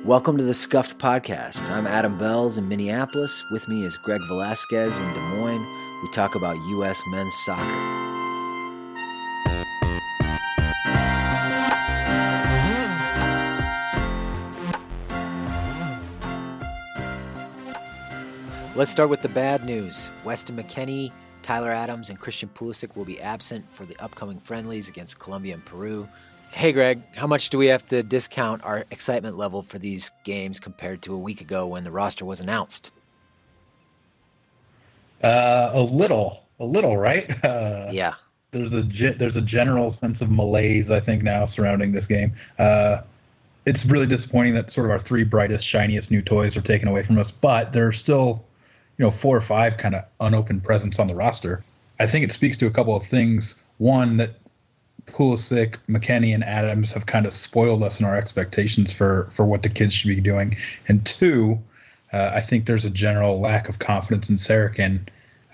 Welcome to the Scuffed Podcast. I'm Adam Bells in Minneapolis. With me is Greg Velasquez in Des Moines. We talk about U.S. men's soccer. Let's start with the bad news. Weston McKennie, Tyler Adams, and Christian Pulisic will be absent for the upcoming friendlies against Colombia and Peru. Hey, Greg, how much do we have to discount our excitement level for these games compared to a week ago when the roster was announced? A little, right? Yeah. There's a general sense of malaise, I think, now surrounding this game. It's really disappointing that sort of our three brightest, shiniest new toys are taken away from us, but there are still, 4 or 5 kind of unopened presents on the roster. I think it speaks to a couple of things. One, that Pulisic, McKennie, and Adams have kind of spoiled us in our expectations for what the kids should be doing. And 2, I think there's a general lack of confidence in Saracen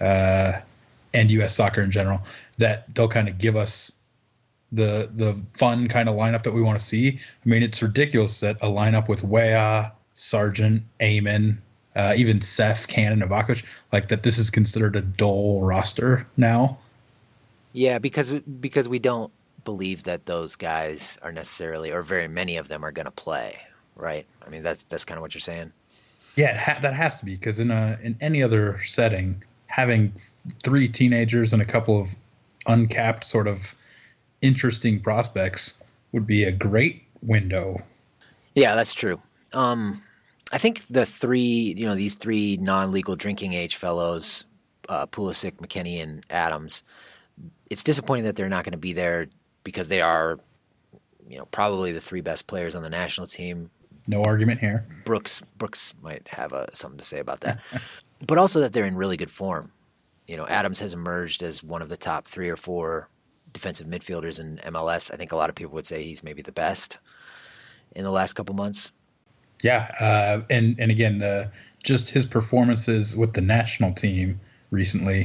and U.S. soccer in general, that they'll kind of give us the fun kind of lineup that we want to see. I mean, it's ridiculous that a lineup with Weah, Sargent, Eamon, even Seth, Cannon, Novakovic, like that this is considered a dull roster now. Yeah, because we don't believe that those guys are necessarily, or very many of them are going to play, right? I mean, that's kind of what you're saying. Yeah, that has to be, because in any other setting, having 3 teenagers and a couple of uncapped sort of interesting prospects would be a great window. Yeah, that's true. I think these 3 non-legal drinking age fellows, Pulisic, McKennie, and Adams, it's disappointing that they're not going to be there because they are, probably the 3 best players on the national team. No argument here. Brooks might have something to say about that. But also that they're in really good form. Adams has emerged as one of the top 3 or 4 defensive midfielders in MLS. I think a lot of people would say he's maybe the best in the last couple months. Yeah, and again, just his performances with the national team recently,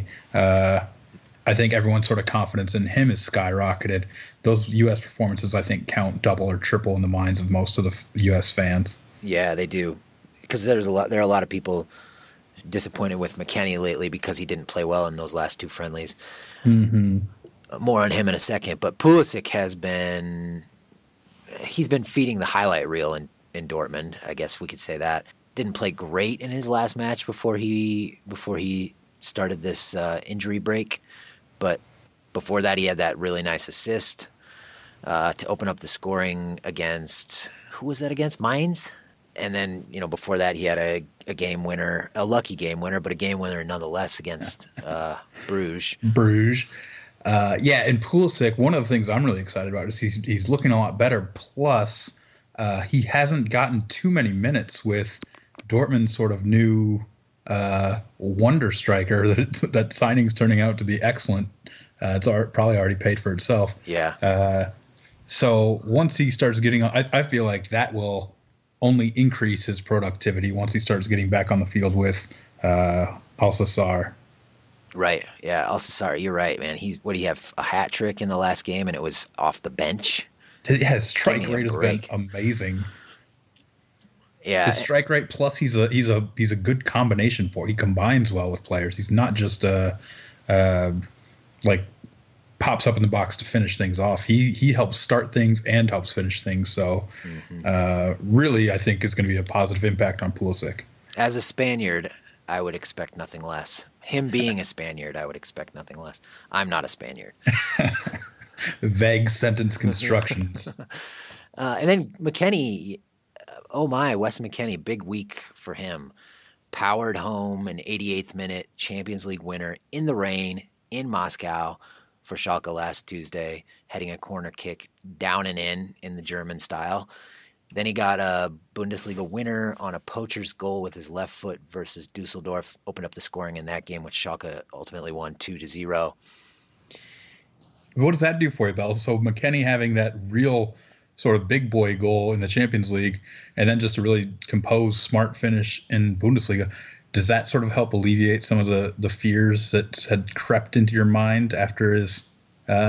I think everyone's sort of confidence in him is skyrocketed. Those U.S. performances, I think, count double or triple in the minds of most of the U.S. fans. Yeah, they do, because there are a lot of people disappointed with McKennie lately because he didn't play well in those last 2 friendlies. Mm-hmm. More on him in a second, but Pulisic he's been feeding the highlight reel in Dortmund. I guess we could say that. Didn't play great in his last match before he started this injury break, but before that he had that really nice assist to open up the scoring against, who was that against? Mainz? And then, before that he had a game winner, a lucky game winner, but a game winner nonetheless against Bruges. Yeah, and Pulisic, one of the things I'm really excited about is he's looking a lot better. Plus, he hasn't gotten too many minutes with Dortmund's sort of new wonder striker that signing's turning out to be excellent. It's probably already paid for itself. Yeah. So once he starts getting on, I feel like that will only increase his productivity once he starts getting back on the field with Alcacer. Right. Yeah. Alcacer, you're right, man. He have a hat trick in the last game, and it was off the bench. Yeah, his strike rate has been amazing. Yeah, his strike rate, plus he's a good combination for. He combines well with players. He's not just like pops up in the box to finish things off. He helps start things and helps finish things. So really, I think it's going to be a positive impact on Pulisic. As a Spaniard, I would expect nothing less. Him being a Spaniard, I would expect nothing less. I'm not a Spaniard. Vague sentence constructions. And then McKennie, Wes McKennie, big week for him. Powered home, an 88th minute Champions League winner in the rain in Moscow for Schalke last Tuesday, heading a corner kick down and in the German style. Then he got a Bundesliga winner on a poacher's goal with his left foot versus Dusseldorf, opened up the scoring in that game, which Schalke ultimately won 2-0. What does that do for you, Bell? So McKennie having that real sort of big boy goal in the Champions League, and then just a really composed, smart finish in Bundesliga, does that sort of help alleviate some of the fears that had crept into your mind after his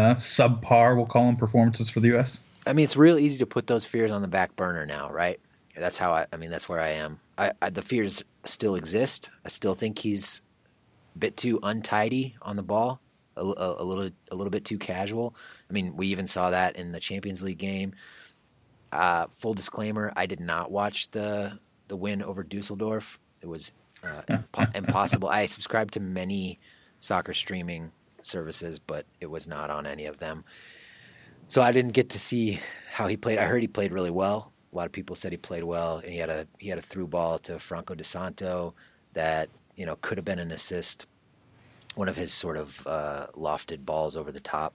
subpar, we'll call them, performances for the U.S.? I mean, it's real easy to put those fears on the back burner now, right? That's how I mean, that's where I am. The fears still exist. I still think he's a bit too untidy on the ball, a little bit too casual. I mean, we even saw that in the Champions League game. Full disclaimer: I did not watch the win over Dusseldorf. It was impossible. I subscribe to many soccer streaming services, but it was not on any of them. So I didn't get to see how he played. I heard he played really well. A lot of people said he played well, and he had a through ball to Franco De Santo that could have been an assist. One of his sort of lofted balls over the top.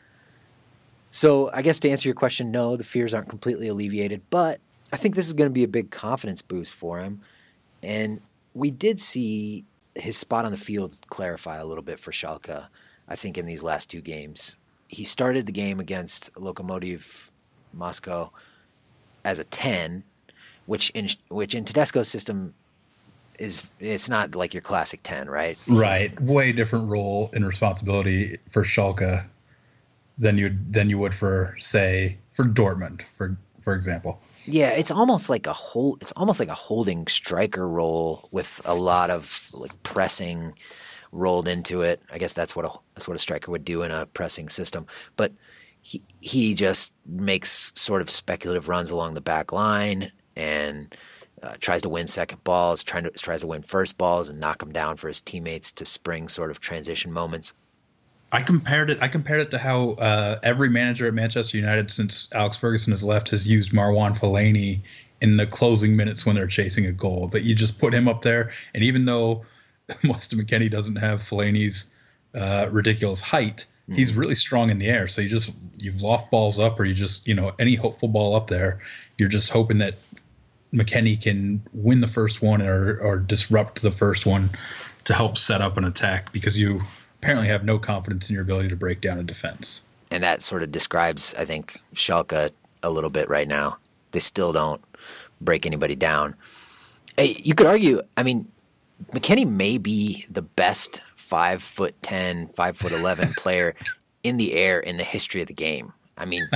So I guess to answer your question, no, the fears aren't completely alleviated, but I think this is going to be a big confidence boost for him. And we did see his spot on the field clarify a little bit for Schalke, I think, in these last two games. He started the game against Lokomotiv Moscow as a 10, which in Tedesco's system it's not like your classic 10, right? Right. Way different role and responsibility for Schalke than you would for Dortmund, for example. Yeah, it's almost like a holding striker role with a lot of like pressing rolled into it. I guess that's what a striker would do in a pressing system. But he just makes sort of speculative runs along the back line and tries to win second balls, tries to win first balls and knock them down for his teammates to spring sort of transition moments. I compared it to how every manager at Manchester United since Alex Ferguson has left has used Marwan Fellaini in the closing minutes when they're chasing a goal. That you just put him up there, and even though Weston McKennie doesn't have Fellaini's ridiculous height, he's really strong in the air. So you've loft balls up, or you just any hopeful ball up there, you're just hoping that McKennie can win the first one or disrupt the first one to help set up an attack, because you apparently have no confidence in your ability to break down a defense. And that sort of describes, I think, Schalke a little bit right now. They still don't break anybody down. You could argue, I mean, McKennie may be the best 5'10", 5'11" player in the air in the history of the game. I mean,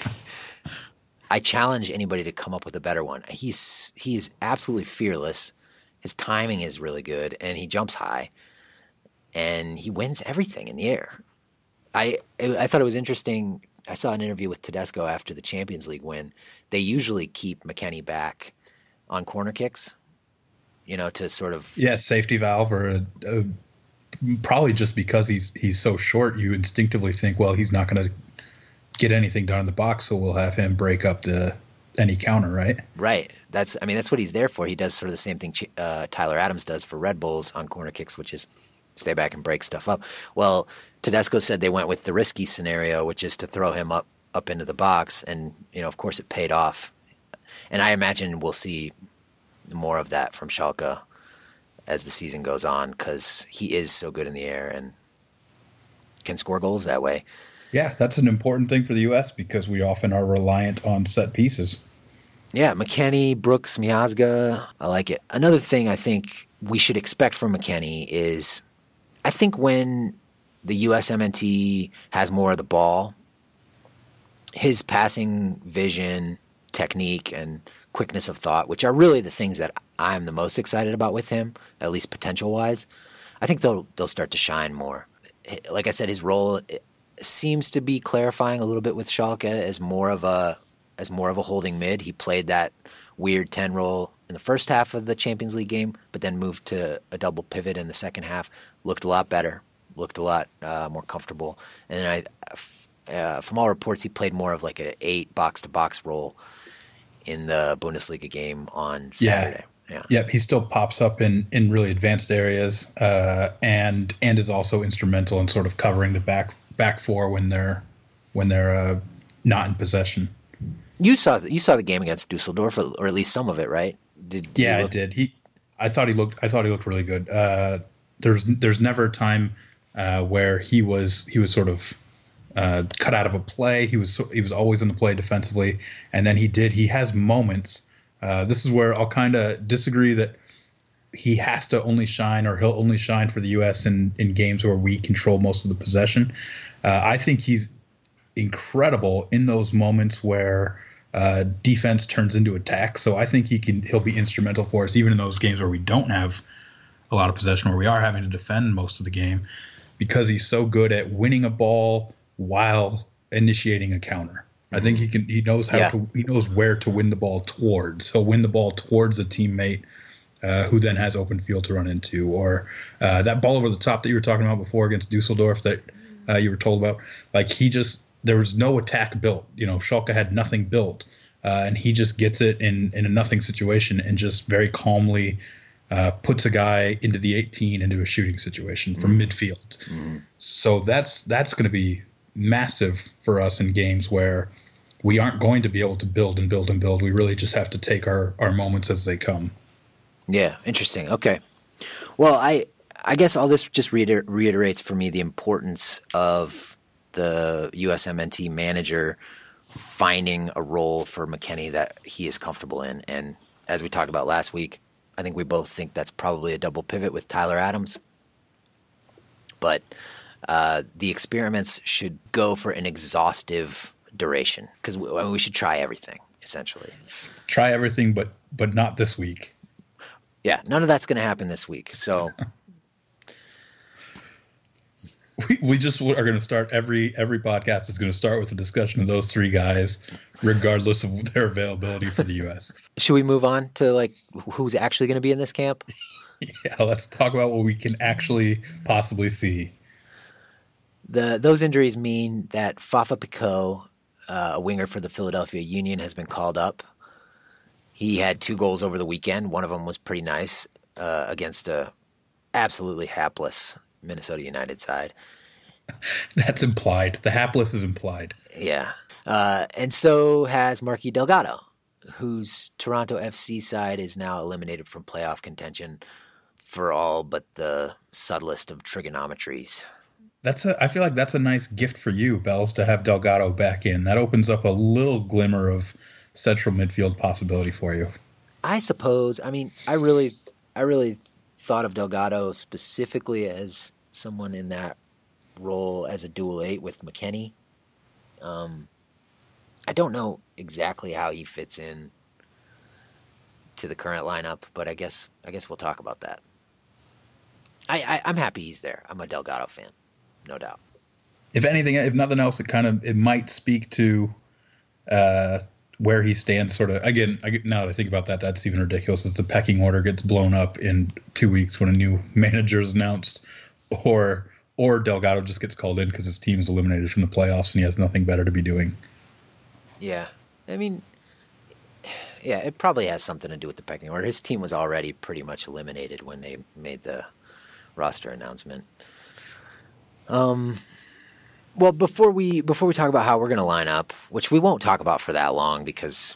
I challenge anybody to come up with a better one. He's absolutely fearless. His timing is really good, and he jumps high. And he wins everything in the air. I thought it was interesting. I saw an interview with Tedesco after the Champions League win. They usually keep McKennie back on corner kicks, to sort of safety valve, or probably just because he's so short, you instinctively think, well, he's not going to get anything done in the box, so we'll have him break up any counter, right? Right. That's what he's there for. He does sort of the same thing Tyler Adams does for Red Bulls on corner kicks, which is stay back and break stuff up. Well, Tedesco said they went with the risky scenario, which is to throw him up into the box, and of course it paid off. And I imagine we'll see more of that from Schalke as the season goes on, because he is so good in the air and can score goals that way. Yeah, that's an important thing for the U.S. because we often are reliant on set pieces. Yeah, McKennie, Brooks, Miazga, I like it. Another thing I think we should expect from McKennie is, I think when the USMNT has more of the ball, his passing vision, technique, and quickness of thought, which are really the things that I'm the most excited about with him, at least potential-wise, I think they'll start to shine more. Like I said, his role seems to be clarifying a little bit with Schalke as more of a holding mid. He played that weird 10 role in the first half of the Champions League game, but then moved to a double pivot in the second half. Looked a lot better, looked a lot more comfortable. And from all reports, he played more of like an 8 box-to-box role in the Bundesliga game on Saturday. Yeah. Yep, he still pops up in really advanced areas, and is also instrumental in sort of covering the back four when they're not in possession. You saw the game against Dusseldorf, or at least some of it, right? I did. I thought he looked really good. There's never a time where he was sort of cut out of a play. He was always in the play defensively, and then he has moments. This is where I'll kind of disagree that he has to only shine, or he'll only shine for the U.S. in games where we control most of the possession. I think he's incredible in those moments where defense turns into attack. So I think he'll be instrumental for us, even in those games where we don't have a lot of possession, where we are having to defend most of the game, because he's so good at winning a ball while initiating a counter. I think he knows he knows where to win the ball towards. He'll win the ball towards a teammate who then has open field to run into, or that ball over the top that you were talking about before against Dusseldorf that you were told about. Like, there was no attack built. Schalke had nothing built, and he just gets it in a nothing situation and just very calmly puts a guy into the 18 into a shooting situation from midfield. So that's going to be massive for us in games where we aren't going to be able to build and build and build. We really just have to take our moments as they come. Yeah, interesting. Okay. Well, I guess all this just reiterates for me the importance of the USMNT manager finding a role for McKennie that he is comfortable in. And as we talked about last week, I think we both think that's probably a double pivot with Tyler Adams. But the experiments should go for an exhaustive duration, because we should try everything, essentially. Try everything, but not this week. Yeah, none of that's going to happen this week. So we just are going to start every podcast is going to start with a discussion of those three guys, regardless of their availability for the U.S. Should we move on to who's actually going to be in this camp? Yeah, let's talk about what we can actually possibly see. Those injuries mean that Fafa Picault, a winger for the Philadelphia Union, has been called up. He had 2 goals over the weekend. One of them was pretty nice against a absolutely hapless Minnesota United side. That's implied. The hapless is implied. Yeah. And so has Marquis Delgado, whose Toronto FC side is now eliminated from playoff contention for all but the subtlest of trigonometries. I feel like that's a nice gift for you, Bells, to have Delgado back in. That opens up a little glimmer of central midfield possibility for you. I suppose. I mean, I really thought of Delgado specifically as someone in that role as a dual 8 with McKennie. I don't know exactly how he fits in to the current lineup, but I guess we'll talk about that. I'm happy he's there. I'm a Delgado fan, no doubt. If anything, if nothing else, it might speak to where he stands. Sort of again. Now that I think about that, that's even ridiculous. As the pecking order gets blown up in 2 weeks when a new manager is announced, or Delgado just gets called in because his team is eliminated from the playoffs and he has nothing better to be doing. Yeah, I mean, yeah, it probably has something to do with the pecking order. His team was already pretty much eliminated when they made the roster announcement. Well, before we talk about how we're going to line up, which we won't talk about for that long because,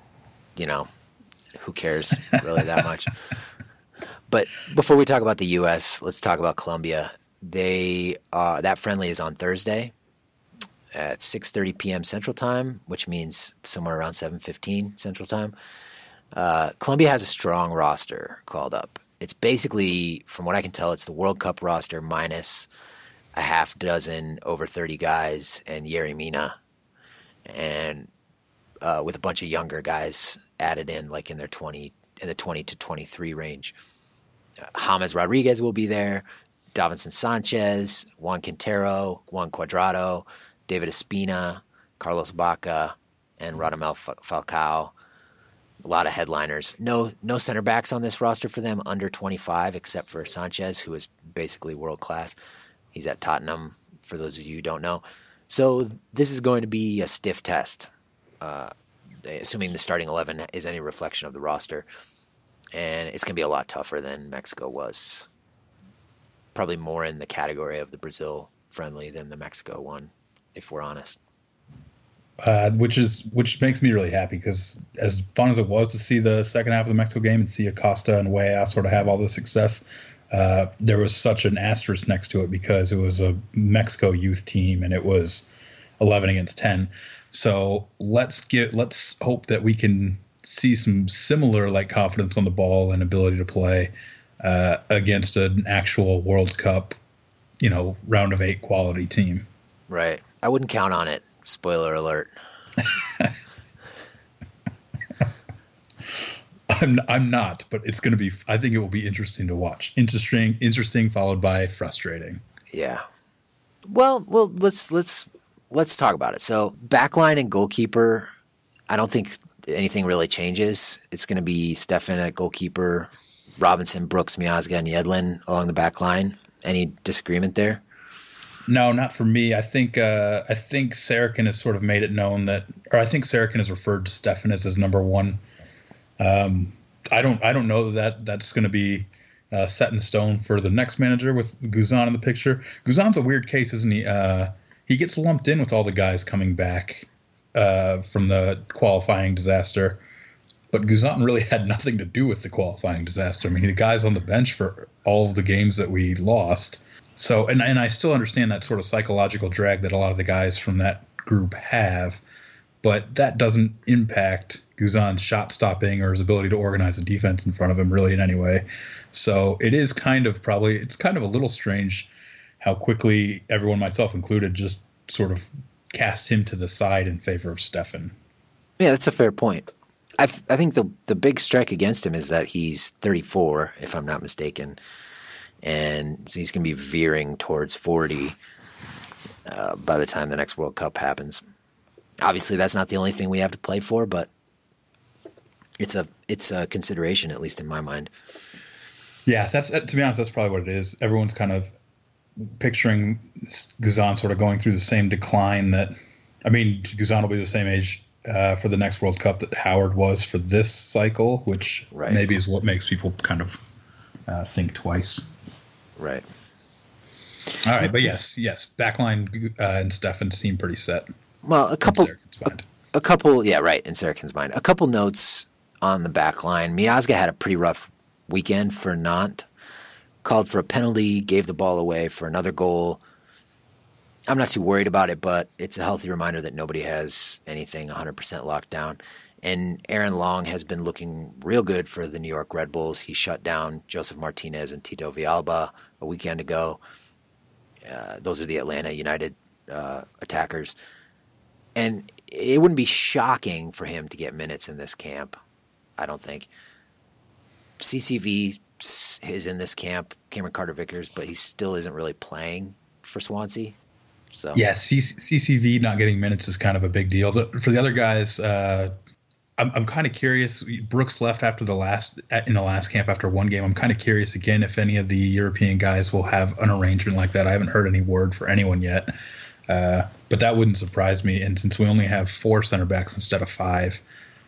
who cares really that much? But before we talk about the U.S., let's talk about Colombia. That friendly is on Thursday at 6:30 p.m. Central Time, which means somewhere around 7:15 Central Time. Colombia has a strong roster called up. It's basically, from what I can tell, it's the World Cup roster minus a half dozen over 30 guys and Yerry Mina, and with a bunch of younger guys added in, like in the 20 to 23 range. James Rodriguez will be there, Davinson Sanchez, Juan Quintero, Juan Cuadrado, David Espina, Carlos Baca, and Radamel Falcao. A lot of headliners. No center backs on this roster for them under 25, except for Sanchez, who is basically world class. He's at Tottenham, for those of you who don't know. So this is going to be a stiff test, assuming the starting 11 is any reflection of the roster. And it's going to be a lot tougher than Mexico was. Probably more in the category of the Brazil friendly than the Mexico one, if we're honest. Which makes me really happy, because as fun as it was to see the second half of the Mexico game and see Acosta and Weah sort of have all the success, there was such an asterisk next to it because it was a Mexico youth team and it was 11 against 10. So let's hope that we can see some similar confidence on the ball and ability to play against an actual World Cup, round of 8 quality team. Right. I wouldn't count on it. Spoiler alert. I'm not, but it's going to be. I think it will be interesting to watch. Interesting, followed by frustrating. Yeah. Well, let's talk about it. So backline and goalkeeper, I don't think anything really changes. It's going to be Stefan at goalkeeper, Robinson, Brooks, Miazga, and Yedlin along the back line. Any disagreement there? No, not for me. I think Saracen has sort of made it known that, or I think Saracen has referred to Stefan as his number one. I don't know that's going to be set in stone for the next manager with Guzan in the picture. Guzan's a weird case, isn't he? He gets lumped in with all the guys coming back from the qualifying disaster. But Guzan really had nothing to do with the qualifying disaster. I mean, the guy's on the bench for all of the games that we lost. So, and I still understand that sort of psychological drag that a lot of the guys from that group have, but that doesn't impact Guzan's shot stopping or his ability to organize a defense in front of him really in any way. So it is kind of a little strange how quickly everyone, myself included, just sort of cast him to the side in favor of Stefan. Yeah, that's a fair point. I think the big strike against him is that he's 34, if I'm not mistaken, and so he's going to be veering towards 40 by the time the next World Cup happens. Obviously, that's not the only thing we have to play for, but it's a consideration, at least in my mind. Yeah, that's to be honest, that's probably what it is. Everyone's kind of picturing Guzan sort of going through the same decline that, I mean, Guzan will be the same age for the next World Cup that Howard was for this cycle, which maybe is what makes people kind of think twice. Right. All right, but yes, backline and Stefan seem pretty set. Well, a couple, yeah, right, in Saracen's mind. A couple notes on the backline. Miazga had a pretty rough weekend for Nantes. Called for a penalty, gave the ball away for another goal. I'm not too worried about it, but it's a healthy reminder that nobody has anything 100% locked down. And Aaron Long has been looking real good for the New York Red Bulls. He shut down Joseph Martinez and Tito Villalba a weekend ago. Those are the Atlanta United attackers. And it wouldn't be shocking for him to get minutes in this camp, I don't think. CCV is in this camp, Cameron Carter-Vickers, but he still isn't really playing for Swansea. So yeah, CCV not getting minutes is kind of a big deal. For the other guys, I'm kind of curious. Brooks left in the last camp after one game. I'm kind of curious again if any of the European guys will have an arrangement like that. I haven't heard any word for anyone yet, but that wouldn't surprise me. And since we only have 4 center backs instead of 5,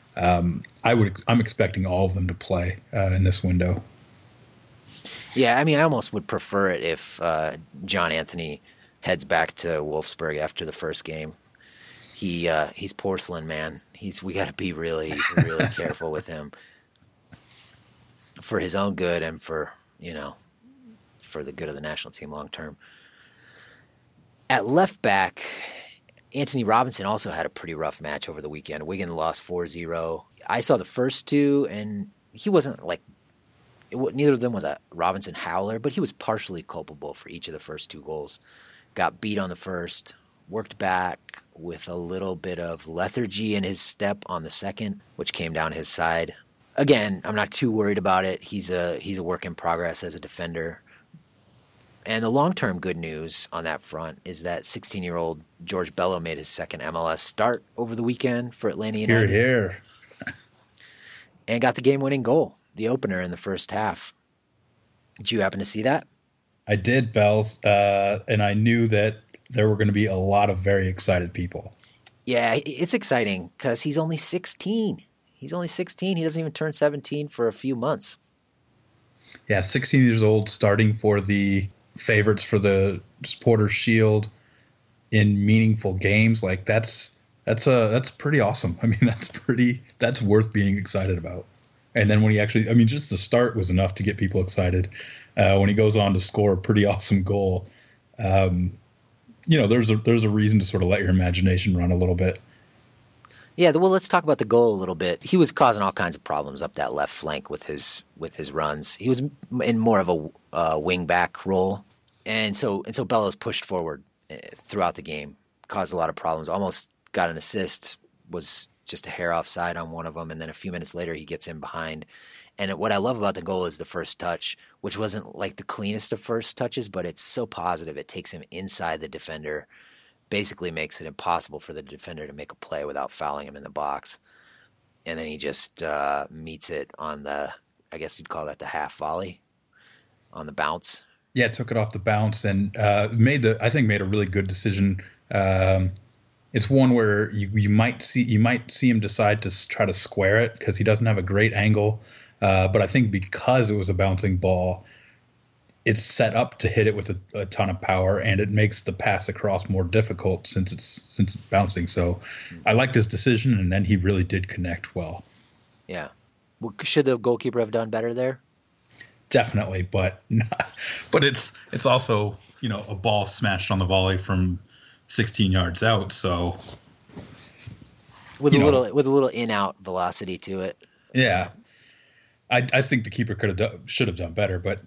I'm expecting all of them to play in this window. Yeah, I mean, I almost would prefer it if John Anthony heads back to Wolfsburg after the first game. He's porcelain, man. We got to be really, really careful with him for his own good and for the good of the national team long term. At left back, Anthony Robinson also had a pretty rough match over the weekend. Wigan lost 4-0. I saw the first 2, and he wasn't neither of them was a Robinson howler, but he was partially culpable for each of the first 2 goals. Got beat on the first, worked back with a little bit of lethargy in his step on the second, which came down his side. Again, I'm not too worried about it. He's a work in progress as a defender. And the long-term good news on that front is that 16-year-old George Bello made his second MLS start over the weekend for Atlanta United. Here. And got the game-winning goal, the opener in the first half. Did you happen to see that? I did, Bells, and I knew that there were going to be a lot of very excited people. Yeah, it's exciting because he's only 16. He's only 16. He doesn't even turn 17 for a few months. Yeah, 16 years old, starting for the favorites for the Supporters' Shield in meaningful games. Like that's pretty awesome. I mean, that's worth being excited about. And then when he actually, I mean, just the start was enough to get people excited. When he goes on to score a pretty awesome goal, there's a reason to sort of let your imagination run a little bit. Yeah, well, let's talk about the goal a little bit. He was causing all kinds of problems up that left flank with his runs. He was in more of a wing back role, and so Bellows pushed forward throughout the game, caused a lot of problems. Almost got an assist, was just a hair offside on one of them, and then a few minutes later he gets in behind. And what I love about the goal is the first touch, which wasn't like the cleanest of first touches, but it's so positive. It takes him inside the defender, basically makes it impossible for the defender to make a play without fouling him in the box. And then he just meets it on the, I guess you'd call that the half volley, on the bounce. Yeah, took it off the bounce and made a really good decision. It's one where you might see him decide to try to square it because he doesn't have a great angle. But I think because it was a bouncing ball, it's set up to hit it with a ton of power, and it makes the pass across more difficult since it's bouncing. So I liked his decision, and then he really did connect well. Yeah. Well, should the goalkeeper have done better there? Definitely, but it's also, you know, a ball smashed on the volley from 16 yards out. So with a little in-out velocity to it. Yeah. I think the keeper should have done better, but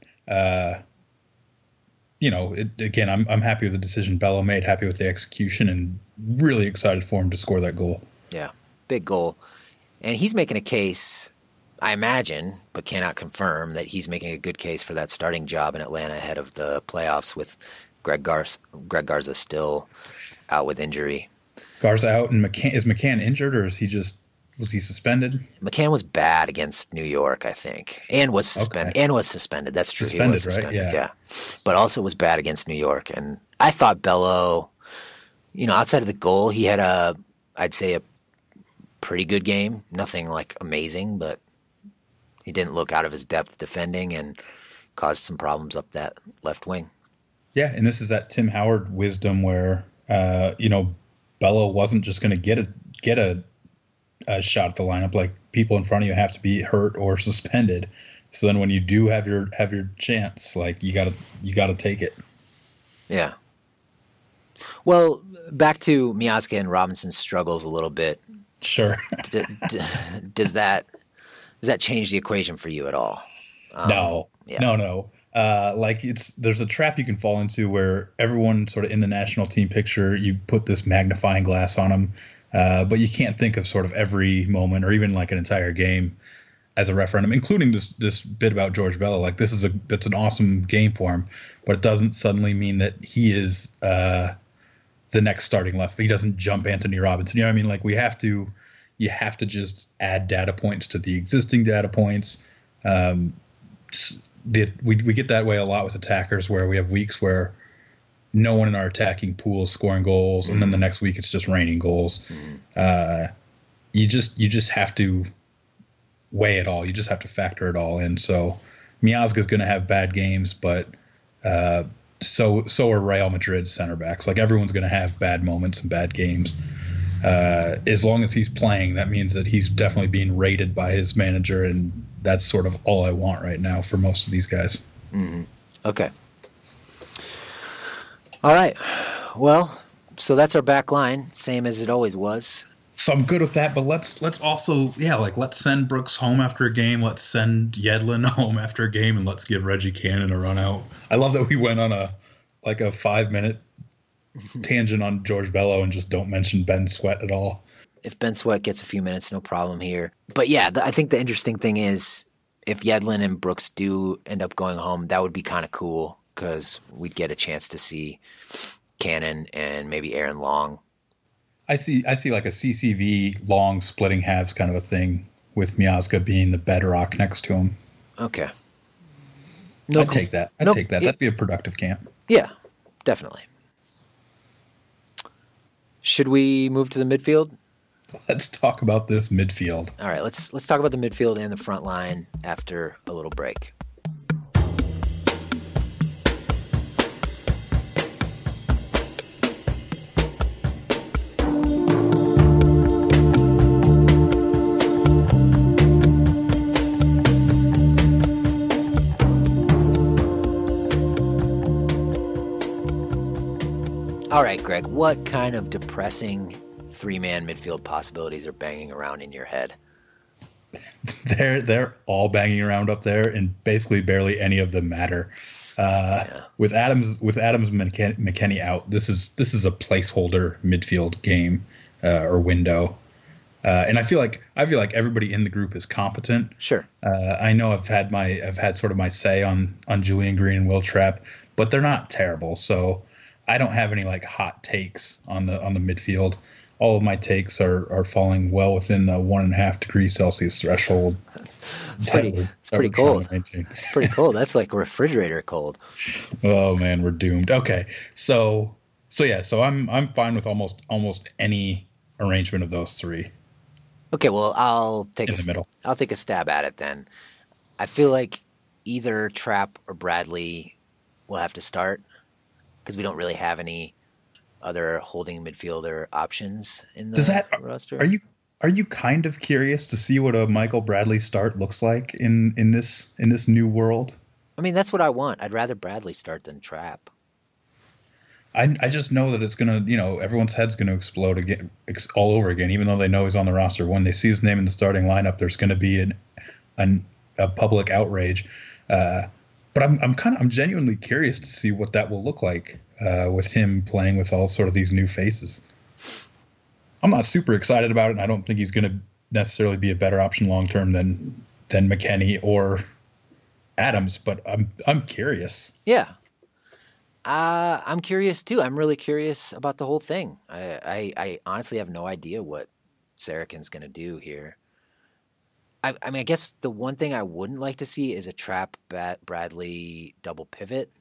again, I'm happy with the decision Bello made, happy with the execution, and really excited for him to score that goal. Yeah, big goal, and he's making a case, I imagine, but cannot confirm, that he's making a good case for that starting job in Atlanta ahead of the playoffs with Greg Garza still out with injury. Garza out, and is McCann injured, or was he suspended? McCann was bad against New York, I think, and was suspended. Okay. And was suspended. That's true. Suspended, he was suspended, right? Yeah. But also was bad against New York. And I thought Bello, you know, outside of the goal, he had I'd say a pretty good game. Nothing like amazing, but he didn't look out of his depth defending and caused some problems up that left wing. Yeah, and this is that Tim Howard wisdom where, Bello wasn't just going to get a shot at the lineup. Like, people in front of you have to be hurt or suspended. So then when you do have your chance, like, you gotta take it. Yeah. Well, back to Miazga and Robinson's struggles a little bit. Sure. Does that change the equation for you at all? No. Yeah. No. There's a trap you can fall into where everyone sort of in the national team picture, you put this magnifying glass on them. But you can't think of sort of every moment or even like an entire game as a referendum, including this bit about George Bello. Like, that's an awesome game for him, but it doesn't suddenly mean that he is the next starting left. He doesn't jump Anthony Robinson. You know what I mean? Like, you have to just add data points to the existing data points. We get that way a lot with attackers, where we have weeks where no one in our attacking pool is scoring goals, and then the next week it's just raining goals. You just have to weigh it all. You just have to factor it all in. So Miazga's going to have bad games, but so are Real Madrid's center backs. Like, everyone's going to have bad moments and bad games. As long as he's playing, that means that he's definitely being rated by his manager, and that's sort of all I want right now for most of these guys. Mm-hmm. Okay. All right. Well, so that's our back line, same as it always was. So I'm good with that, but let's also, let's send Brooks home after a game. Let's send Yedlin home after a game, and let's give Reggie Cannon a run out. I love that we went on a 5-minute tangent on George Bello and just don't mention Ben Sweat at all. If Ben Sweat gets a few minutes, no problem here. But yeah, I think the interesting thing is if Yedlin and Brooks do end up going home, that would be kind of cool, because we'd get a chance to see Cannon and maybe Aaron Long. I see like a CCV Long splitting halves kind of a thing, with Miazga being the bedrock next to him. Okay. I'd take that. Take that. That'd be a productive camp. Yeah, definitely. Should we move to the midfield? Let's talk about this midfield. All right, let's talk about the midfield and the front line after a little break. All right, Greg, what kind of depressing three-man midfield possibilities are banging around in your head? They're all banging around up there, and basically barely any of them matter. With Adams McKennie out, this is a placeholder midfield game or window. And I feel like everybody in the group is competent. Sure. I know I've had sort of my say on Julian Green and Will Trapp, but they're not terrible. So I don't have any like hot takes on the midfield. All of my takes are falling well within the 1.5 degrees Celsius threshold. It's pretty cold. It's pretty cold. That's like refrigerator cold. Oh man, we're doomed. Okay, so I'm fine with almost any arrangement of those three. Okay, well I'll take a stab at it then. I feel like either Trapp or Bradley will have to start because we don't really have any other holding midfielder options in the roster. Are you kind of curious to see what a Michael Bradley start looks like in this new world? I mean, that's what I want. I'd rather Bradley start than Trapp. I just know that it's gonna, everyone's head's gonna explode again, all over again. Even though they know he's on the roster, when they see his name in the starting lineup, there's gonna be a public outrage. But I'm genuinely curious to see what that will look like with him playing with all sort of these new faces. I'm not super excited about it, and I don't think he's going to necessarily be a better option long term than McKennie or Adams. But I'm curious. Yeah, I'm curious too. I'm really curious about the whole thing. I honestly have no idea what Sarachan's going to do here. I mean, I guess the one thing I wouldn't like to see is a Trapp Bradley double pivot,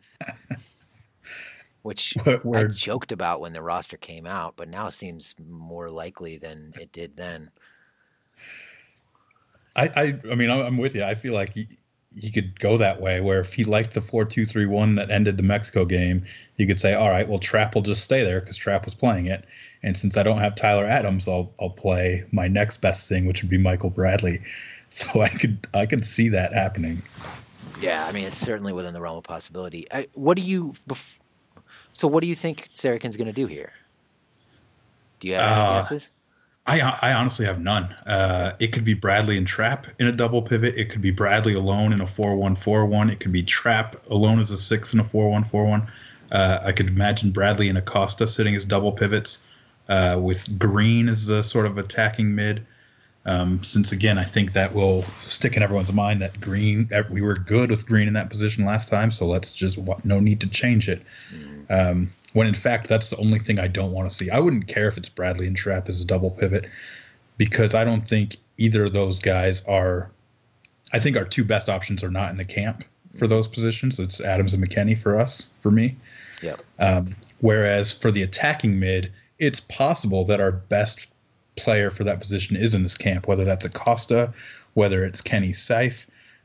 which I joked about when the roster came out, but now seems more likely than it did then. I mean, I'm with you. I feel like he could go that way, where if he liked the 4-2-3-1 that ended the Mexico game, he could say, all right, well, Trapp will just stay there because Trapp was playing it. And since I don't have Tyler Adams, I'll play my next best thing, which would be Michael Bradley. So I could see that happening. Yeah, I mean, it's certainly within the realm of possibility. What do you think Sarachan's going to do here? Do you have any guesses? I honestly have none. It could be Bradley and Trapp in a double pivot. It could be Bradley alone in a 4-1-4-1. It could be Trapp alone as a 6 in a 4-1-4-1. I could imagine Bradley and Acosta sitting as double pivots with Green as the sort of attacking mid. Since, again, I think that will stick in everyone's mind that Green, we were good with Green in that position last time, so let's just, no need to change it. When, in fact, that's the only thing I don't want to see. I wouldn't care if it's Bradley and Trapp as a double pivot, because I don't think either of those guys are – I think our two best options are not in the camp for those positions. It's Adams and McKennie for me. Yep. Whereas for the attacking mid, it's possible that our best – player for that position is in this camp, whether that's Acosta, whether it's Kenny Saife.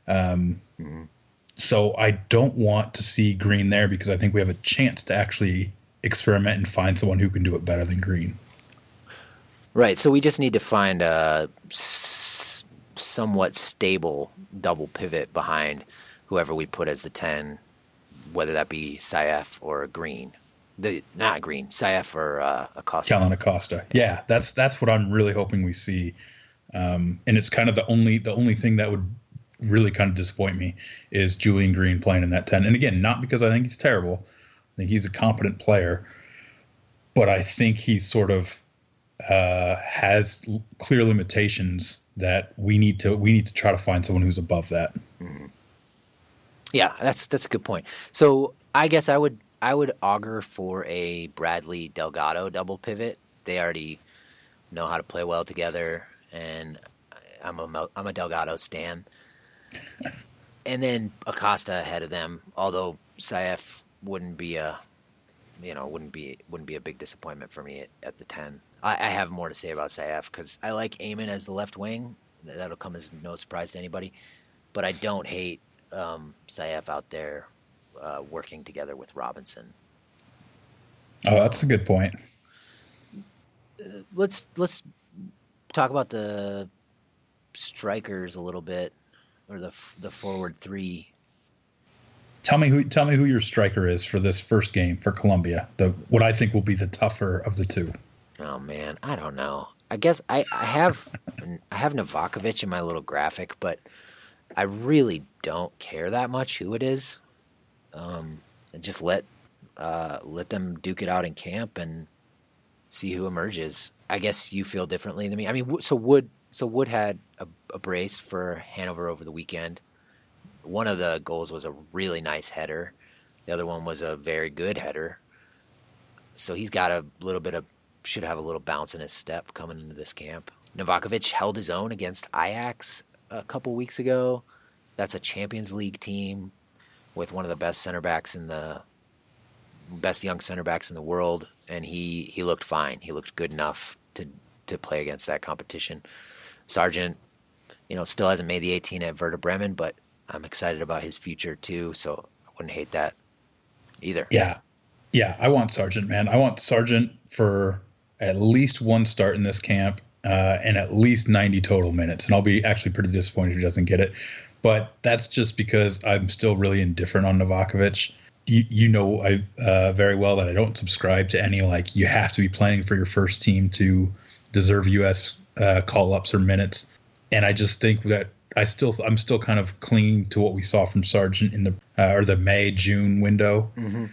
So I don't want to see Green there because I think we have a chance to actually experiment and find someone who can do it better than Green. Right. So we just need to find a somewhat stable double pivot behind whoever we put as the 10, whether that be Saife or Green. Not Green, Saife or Acosta. Kellyn Acosta. Yeah, that's what I'm really hoping we see. And it's kind of the only thing that would really kind of disappoint me is Julian Green playing in that 10. And again, not because I think he's terrible. I think he's a competent player. But I think he sort of has clear limitations that we need to try to find someone who's above that. Mm-hmm. Yeah, that's a good point. So I guess I would augur for a Bradley Delgado double pivot. They already know how to play well together, and I'm a Delgado stan. And then Acosta ahead of them, although Saife wouldn't be a big disappointment for me at the 10. I have more to say about Saife because I like Eamon as the left wing. That'll come as no surprise to anybody. But I don't hate Saife out there working together with Robinson. Oh, that's a good point. Let's talk about the strikers a little bit, or the forward three. Tell me who your striker is for this first game for Colombia. What I think will be the tougher of the two. Oh man, I don't know. I guess I have Novakovic in my little graphic, but I really don't care that much who it is. And just let them duke it out in camp and see who emerges. I guess you feel differently than me. I mean, so Wood had a brace for Hanover over the weekend. One of the goals was a really nice header. The other one was a very good header. So he's got a little bit of, should have a little bounce in his step coming into this camp. Novakovic held his own against Ajax a couple weeks ago. That's a Champions League team with one of the best young center backs in the world, and he looked fine. He looked good enough to play against that competition. Sargent, still hasn't made the 18 at Werder Bremen, but I'm excited about his future too, so I wouldn't hate that either. Yeah, I want Sargent, man. I want Sargent for at least one start in this camp and at least 90 total minutes, and I'll be actually pretty disappointed if he doesn't get it. But that's just because I'm still really indifferent on Novakovic. You know very well that I don't subscribe to any, you have to be playing for your first team to deserve U.S. call-ups or minutes. And I just think that I'm still kind of clinging to what we saw from Sargent in the May-June window. Mm-hmm.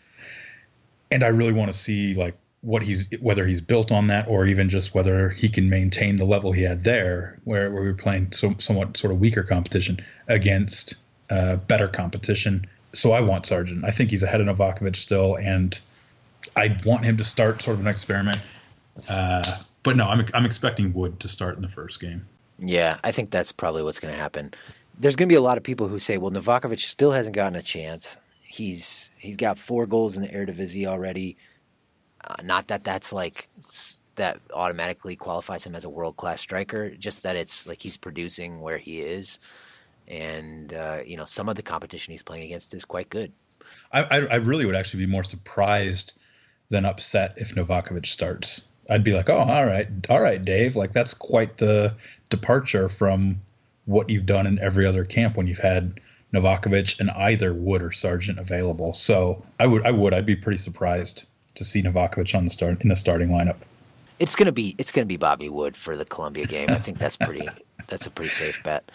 And I really want to see whether he's built on that, or even just whether he can maintain the level he had there, where we were playing somewhat sort of weaker competition against better competition. So I want Sargent. I think he's ahead of Novakovic still, and I want him to start sort of an experiment. But no, I'm expecting Wood to start in the first game. Yeah, I think that's probably what's going to happen. There's going to be a lot of people who say, well, Novakovic still hasn't gotten a chance. He's got 4 goals in the Eredivisie already. Not that that's that automatically qualifies him as a world-class striker, just that it's he's producing where he is. And, some of the competition he's playing against is quite good. I really would actually be more surprised than upset if Novakovic starts. I'd be like, oh, all right, Dave. That's quite the departure from what you've done in every other camp when you've had Novakovic and either Wood or Sargent available. So I'd be pretty surprised to see Novakovic in the starting lineup. It's gonna be Bobby Wood for the Colombia game. I think that's a pretty safe bet.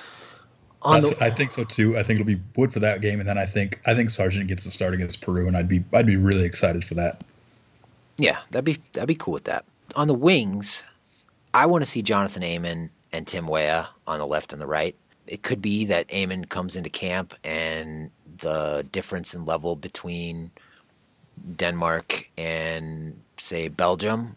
I think so too. I think it'll be Wood for that game, and then I think Sargent gets the start against Peru, and I'd be really excited for that. Yeah, that'd be cool with that. On the wings, I want to see Jonathan Ayman and Tim Weah on the left and the right. It could be that Ayman comes into camp and the difference in level between Denmark and, say, Belgium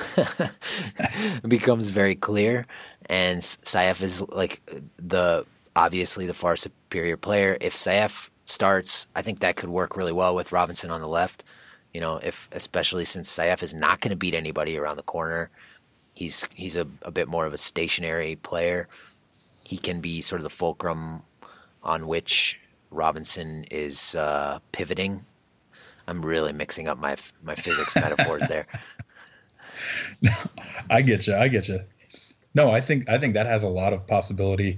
becomes very clear, and Saif is obviously the far superior player. If Saif starts, I think that could work really well with Robinson on the left. Especially since Saif is not going to beat anybody around the corner, he's a bit more of a stationary player. He can be sort of the fulcrum on which Robinson is pivoting. I'm really mixing up my physics metaphors there. No, I get you. No, I think that has a lot of possibility,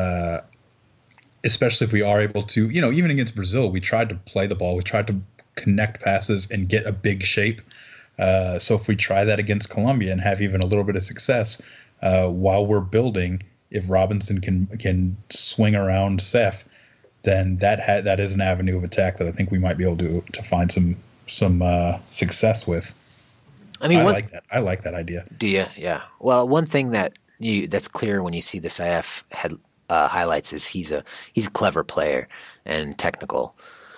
especially if we are able to, even against Brazil, we tried to play the ball. We tried to connect passes and get a big shape. So if we try that against Colombia and have even a little bit of success while we're building, if Robinson can swing around Saif, then that is an avenue of attack that I think we might be able to find some success with. I like that idea. Do you? Yeah. Well, one thing that's clear when you see the Saif highlights is he's a clever player and technical.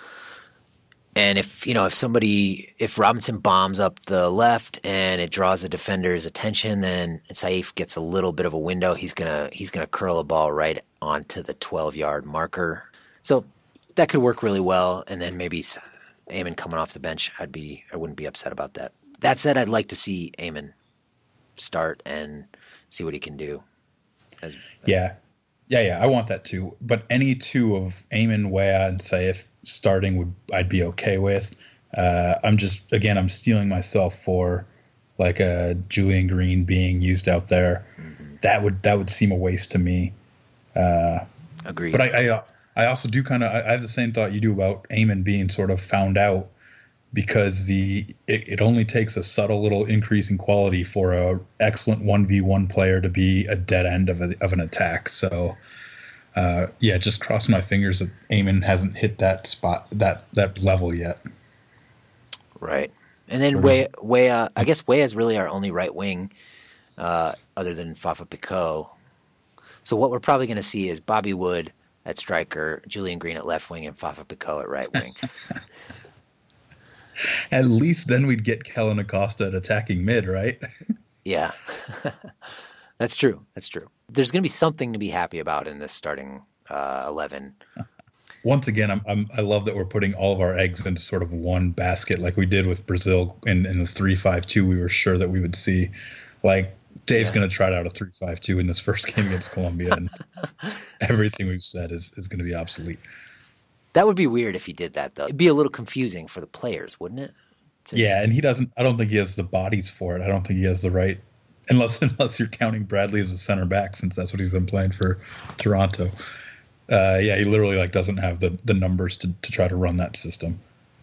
And if Robinson bombs up the left and it draws the defender's attention, then Saif gets a little bit of a window. He's gonna curl a ball right onto the 12-yard marker. So that could work really well. And then maybe Ayman coming off the bench, I wouldn't be upset about that. That said, I'd like to see Ayman start and see what he can do. Yeah, I want that too. But any two of Ayman, Weah, and Saif starting I'd be okay with. I'm stealing myself for a Julian Green being used out there. Mm-hmm. That would seem a waste to me. Agreed. But I also do I have the same thought you do about Ayman being sort of found out, because it only takes a subtle little increase in quality for a excellent 1v1 player to be a dead end of an attack. So just cross my fingers that Ayman hasn't hit that spot, that level yet. Right. And then Weah, I guess Weah is really our only right wing, other than Fafa Picault. So what we're probably going to see is Bobby Wood at striker, Julian Green at left wing, and Fafa Picault at right wing. At least then we'd get Kellen Acosta at attacking mid, right? Yeah, that's true. That's true. There's going to be something to be happy about in this starting 11. Once again, I love that we're putting all of our eggs into sort of one basket, like we did with Brazil in the 3-5-2. We were sure that we would see, like, Dave's going to try out a 3-5-2 in this first game against Colombia, and everything we've said is going to be obsolete. That would be weird if he did that, though. It'd be a little confusing for the players, wouldn't it? Yeah, and he doesn't. I don't think he has the bodies for it. I don't think he has the right, unless you're counting Bradley as a center back, since that's what he's been playing for Toronto. Yeah, he literally doesn't have the numbers to try to run that system.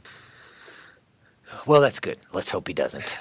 Well, that's good. Let's hope he doesn't.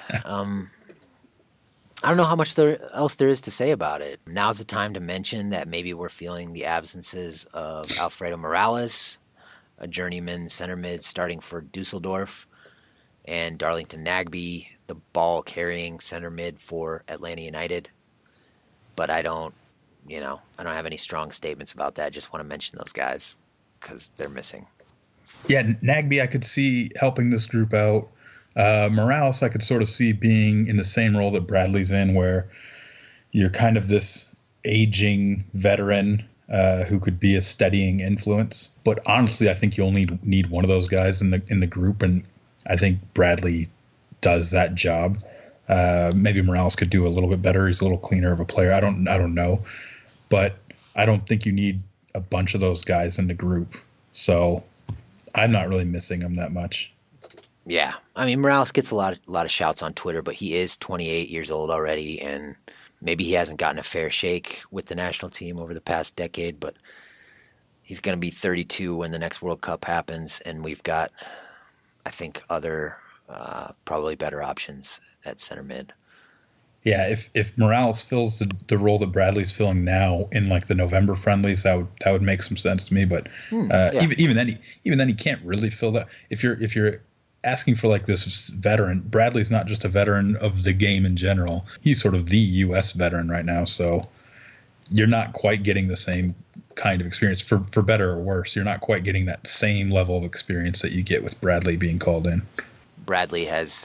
I don't know how much else there is to say about it. Now's the time to mention that maybe we're feeling the absences of Alfredo Morales, a journeyman center mid starting for Dusseldorf, and Darlington Nagbe, the ball-carrying center mid for Atlanta United. But I don't have any strong statements about that. I just want to mention those guys because they're missing. Yeah, Nagbe I could see helping this group out. Morales I could sort of see being in the same role that Bradley's in, where you're kind of this aging veteran who could be a steadying influence. But honestly, I think you only need one of those guys in the group, and I think Bradley does that job. Maybe Morales could do a little bit better. He's a little cleaner of a player. I don't know, but I don't think you need a bunch of those guys in the group. So I'm not really missing him that much. Yeah, I mean Morales gets a lot of shouts on Twitter, but he is 28 years old already, and maybe he hasn't gotten a fair shake with the national team over the past decade. But he's going to be 32 when the next World Cup happens, and we've got, I think, other probably better options at center mid. Yeah, if Morales fills the role that Bradley's filling now in the November friendlies, that would make some sense to me. But even then he can't really fill that. If you're asking for this veteran, Bradley's not just a veteran of the game in general. He's sort of the U.S. veteran right now. So you're not quite getting the same kind of experience, for better or worse. You're not quite getting that same level of experience that you get with Bradley being called in. Bradley has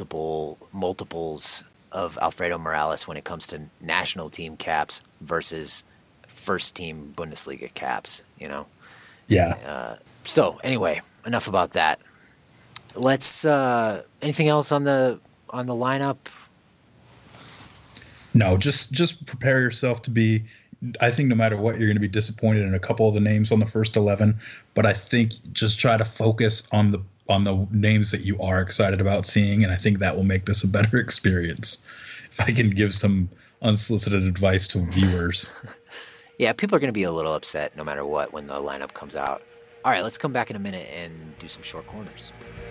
multiples of Alfredo Morales when it comes to national team caps versus first team Bundesliga caps, Yeah. So anyway, enough about that. Let's anything else on the lineup? No, just prepare yourself to be. I think no matter what, you're going to be disappointed in a couple of the names on the first 11, but I think just try to focus on the names that you are excited about seeing, and I think that will make this a better experience. If I can give some unsolicited advice to viewers. Yeah, people are going to be a little upset no matter what when the lineup comes out. All right, let's come back in a minute and do some short corners.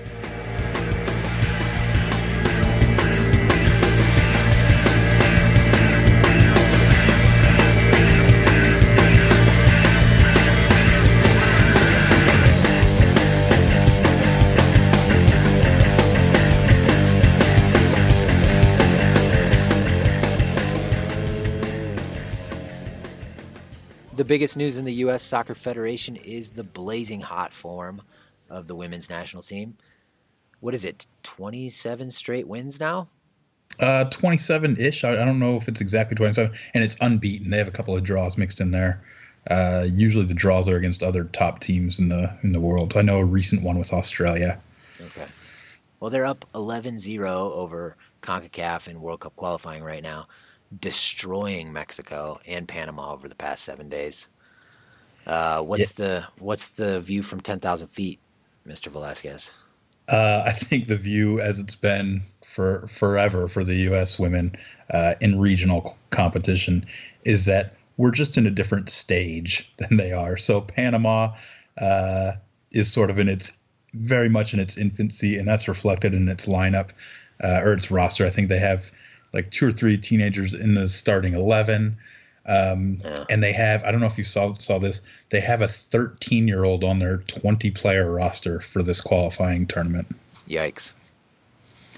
The biggest news in the U.S. Soccer Federation is the blazing hot form of the women's national team. What is it, 27 straight wins now? 27-ish. I don't know if it's exactly 27. And it's unbeaten. They have a couple of draws mixed in there. Usually the draws are against other top teams in the world. I know a recent one with Australia. Okay. Well, they're up 11-0 over CONCACAF in World Cup qualifying right now, destroying Mexico and Panama over the past 7 days. What's the view from 10,000 feet, Mr. Velasquez? I think the view, as it's been for forever for the U.S. women in regional competition, is that we're just in a different stage than they are. So Panama is sort of very much in its infancy, and that's reflected in its lineup or its roster. I think they have 2 or 3 teenagers in the starting 11. And they have, I don't know if you saw this, they have a 13-year-old on their 20-player roster for this qualifying tournament. Yikes.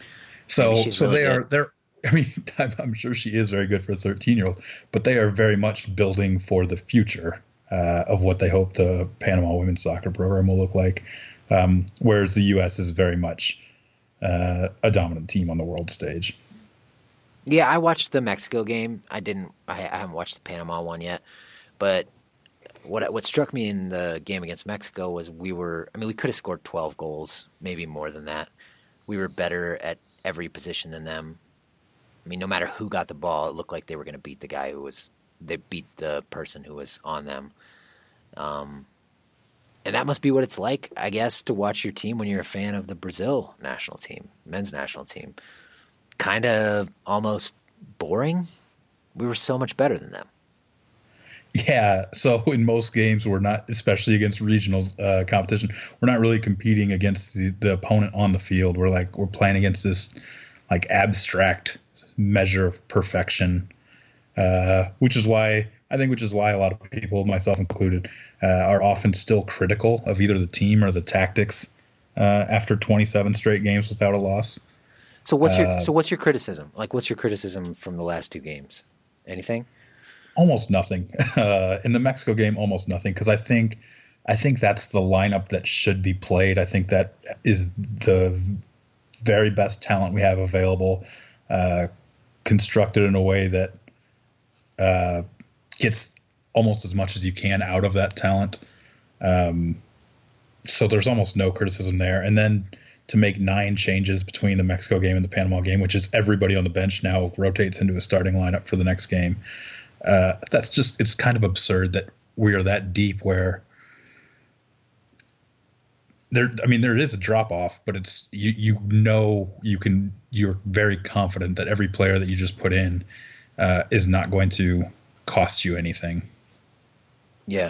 So really they're. I mean, I'm sure she is very good for a 13-year-old, but they are very much building for the future of what they hope the Panama women's soccer program will look like. Whereas the U.S. is very much a dominant team on the world stage. Yeah, I watched the Mexico game. I haven't watched the Panama one yet. But what struck me in the game against Mexico was we could have scored 12 goals, maybe more than that. We were better at every position than them. I mean, no matter who got the ball, it looked like they were going to beat they beat the person who was on them. And that must be what it's like, I guess, to watch your team when you're a fan of the Brazil national team, men's national team. Kind of almost boring. We were so much better than them. Yeah, so in most games, we're not, especially against regional competition, we're not really competing against the opponent on the field. We're playing against this like abstract measure of perfection, which is why a lot of people, myself included, are often still critical of either the team or the tactics after 27 straight games without a loss. So what's your criticism? Like, what's your criticism from the last two games? Anything? Almost nothing. In the Mexico game, almost nothing, because I think that's the lineup that should be played. I think that is the very best talent we have available, constructed in a way that gets almost as much as you can out of that talent. So there's almost no criticism there. And then to make 9 changes between the Mexico game and the Panama game, which is everybody on the bench now rotates into a starting lineup for the next game. It's kind of absurd that we are that deep where there is a drop off, but it's, you're very confident that every player that you just put in is not going to cost you anything. Yeah.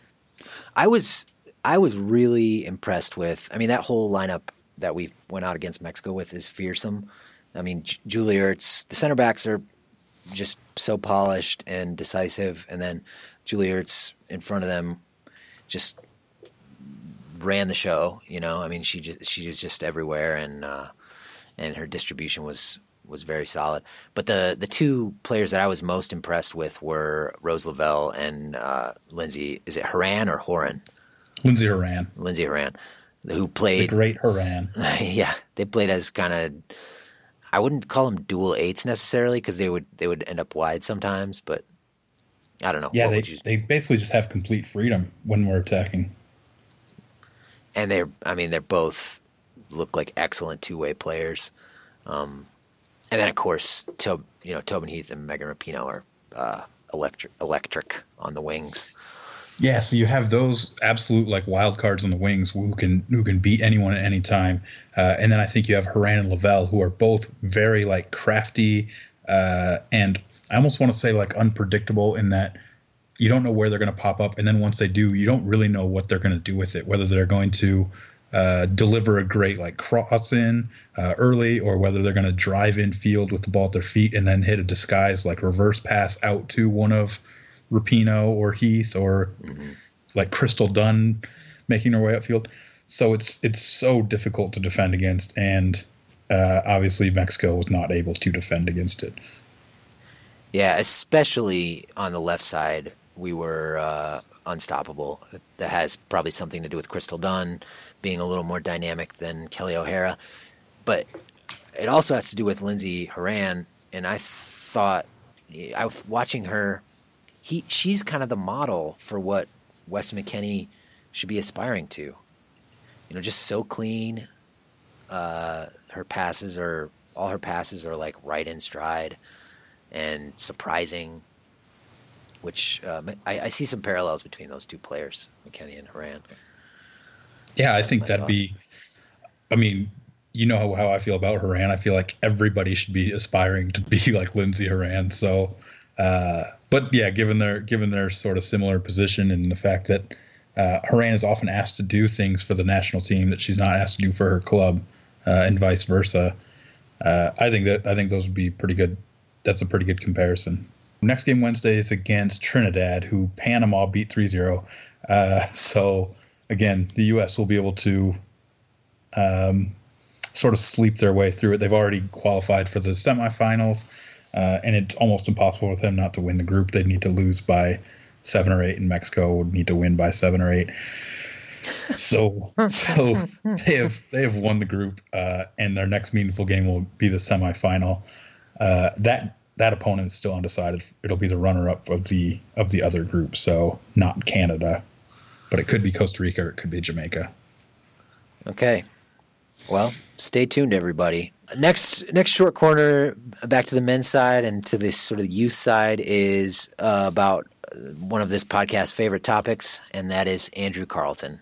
I was really impressed with, that whole lineup that we went out against Mexico with is fearsome. Julie Ertz, the center backs are just so polished and decisive, and then Julie Ertz in front of them just ran the show. She was just everywhere, and her distribution was very solid. But the two players that I was most impressed with were Rose Lavelle and Lindsay. Is it Horan or Horan? Lindsay Horan. Lindsay Horan, who played the great Horan. Yeah, they played as kind of, I wouldn't call them dual eights necessarily, because they would end up wide sometimes, but I don't know. Yeah, they basically just have complete freedom when we're attacking. And they're both look like excellent two-way players. And then of course, Tobin Heath and Megan Rapinoe are electric on the wings. Yeah, so you have those absolute like wild cards on the wings who can beat anyone at any time, and then I think you have Horan and Lavelle, who are both very like crafty, and I almost want to say like unpredictable in that you don't know where they're going to pop up, and then once they do, you don't really know what they're going to do with it, whether they're going to deliver a great like cross in early, or whether they're going to drive in field with the ball at their feet and then hit a disguise like reverse pass out to one of Rapinoe or Heath or like Crystal Dunn making her way upfield. So it's so difficult to defend against, and obviously Mexico was not able to defend against it. Yeah, especially on the left side, we were unstoppable. That has probably something to do with Crystal Dunn being a little more dynamic than Kelly O'Hara, but it also has to do with Lindsay Horan. And I thought, I was watching her. She's kind of the model for what Weston McKennie should be aspiring to. Just so clean. All her passes are like right in stride and surprising, which I see some parallels between those two players, McKennie and Horan. Yeah, I think that'd be, how I feel about Horan. I feel like everybody should be aspiring to be like Lindsay Horan. So, but yeah, given their sort of similar position and the fact that Horan is often asked to do things for the national team that she's not asked to do for her club, and vice versa, I think those would be pretty good. That's a pretty good comparison. Next game Wednesday is against Trinidad, who Panama beat 3-0. So again, the U.S. will be able to sort of sleep their way through it. They've already qualified for the semifinals, and it's almost impossible for them not to win the group. They'd need to lose by 7 or 8, and Mexico would need to win by 7 or 8. So they have won the group, and their next meaningful game will be the semifinal. That opponent is still undecided. It'll be the runner-up of the other group, so not Canada, but it could be Costa Rica or it could be Jamaica. Okay. Well, stay tuned, everybody. Next short corner, back to the men's side and to the sort of youth side, is about one of this podcast's favorite topics, and that is Andrew Carleton.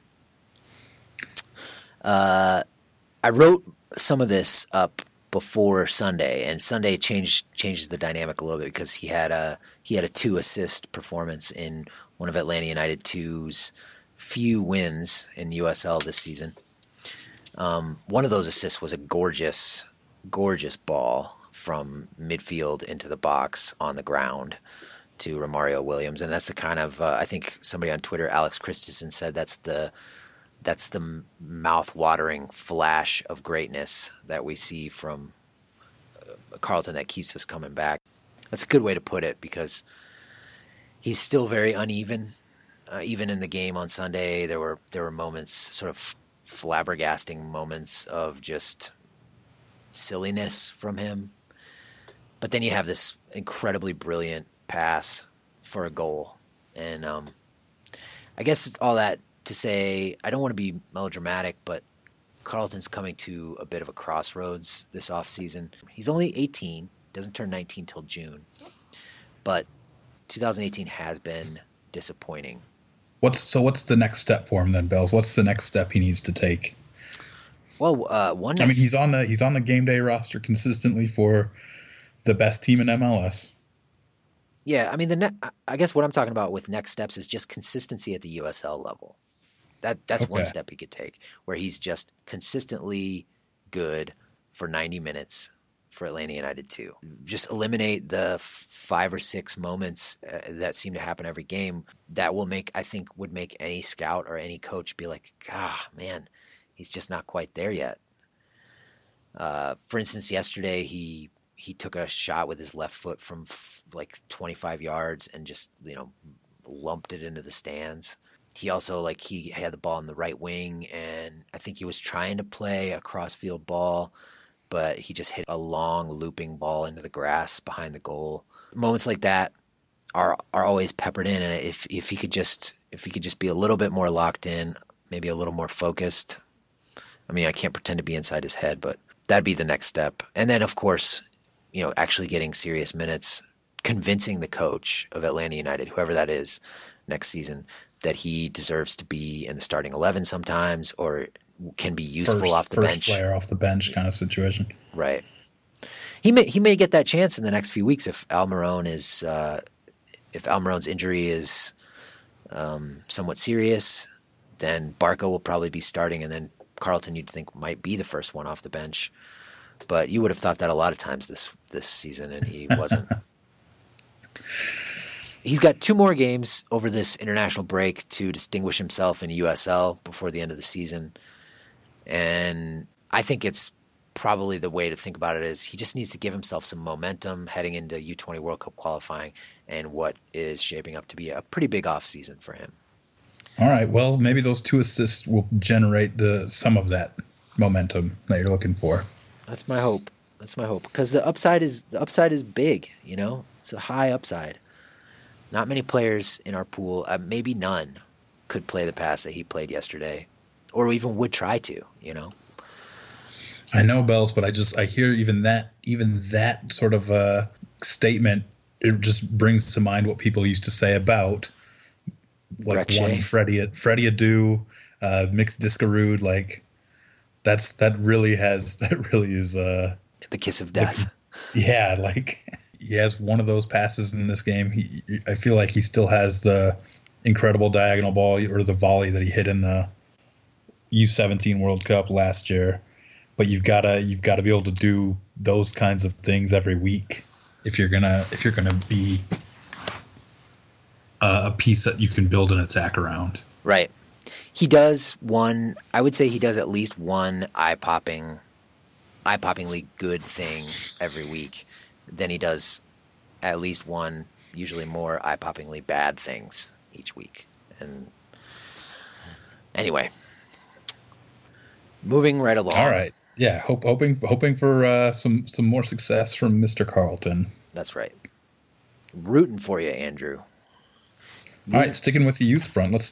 I wrote some of this up before Sunday, and Sunday changes the dynamic a little bit because he had a 2-assist performance in one of Atlanta United 2's few wins in USL this season. One of those assists was a gorgeous ball from midfield into the box on the ground to Romario Williams, and that's the kind of I think somebody on Twitter, Alex Christensen, said that's the mouth-watering flash of greatness that we see from Carleton that keeps us coming back. That's a good way to put it because he's still very uneven. Even in the game on Sunday, there were moments, sort of flabbergasting moments of just silliness from him. But then you have this incredibly brilliant pass for a goal. And I guess all that to say, I don't want to be melodramatic, but Carleton's coming to a bit of a crossroads this offseason. He's only 18, doesn't turn 19 till June, but 2018 has been disappointing. What's the next step for him then, Bells? What's the next step he needs to take? Well, he's on the game day roster consistently for the best team in MLS. Yeah, I mean I guess what I'm talking about with next steps is just consistency at the USL level. That's okay. One step he could take, where he's just consistently good for 90 minutes for Atlanta United 2. Just eliminate the 5 or 6 moments that seem to happen every game. That would make any scout or any coach be like, man, he's just not quite there yet. For instance, yesterday he took a shot with his left foot from like 25 yards and just, lumped it into the stands. He also, he had the ball in the right wing, and I think he was trying to play a cross-field ball, but he just hit a long looping ball into the grass behind the goal. Moments like that are always peppered in, and if he could just be a little bit more locked in, maybe a little more focused. I mean, I can't pretend to be inside his head, but that'd be the next step. And then, of course, actually getting serious minutes, convincing the coach of Atlanta United, whoever that is, next season, that he deserves to be in the starting 11 sometimes, or can be useful off the bench. First player off the bench kind of situation. Right. He may get that chance in the next few weeks if Almiron's injury is somewhat serious. Then Barco will probably be starting, and then Carleton, you'd think, might be the first one off the bench. But you would have thought that a lot of times this season, and he wasn't. He's got 2 more games over this international break to distinguish himself in USL before the end of the season. And I think it's probably the way to think about it is he just needs to give himself some momentum heading into U20 World Cup qualifying and what is shaping up to be a pretty big offseason for him. All right. Well, maybe those 2 assists will generate some of that momentum that you're looking for. That's my hope. Because the upside is big, It's a high upside. Not many players in our pool, maybe none, could play the pass that he played yesterday, or even would try to, I know, Bells, but I hear even that sort of statement, it just brings to mind what people used to say about one Freddie Adu, Mixed Discarude, that really is the kiss of death. He has one of those passes in this game. I feel like he still has the incredible diagonal ball or the volley that he hit in the U17 World Cup last year. But you've got to be able to do those kinds of things every week if you're gonna be a piece that you can build an attack around. Right. He does I would say he does at least one eye-popping eye-poppingly good thing every week, then he does at least one, usually more eye-poppingly bad things each week. And anyway, moving right along. All right. Yeah, hoping for some more success from Mr. Carlton. That's right. Rooting for you, Andrew. All right, sticking with the youth front. Let's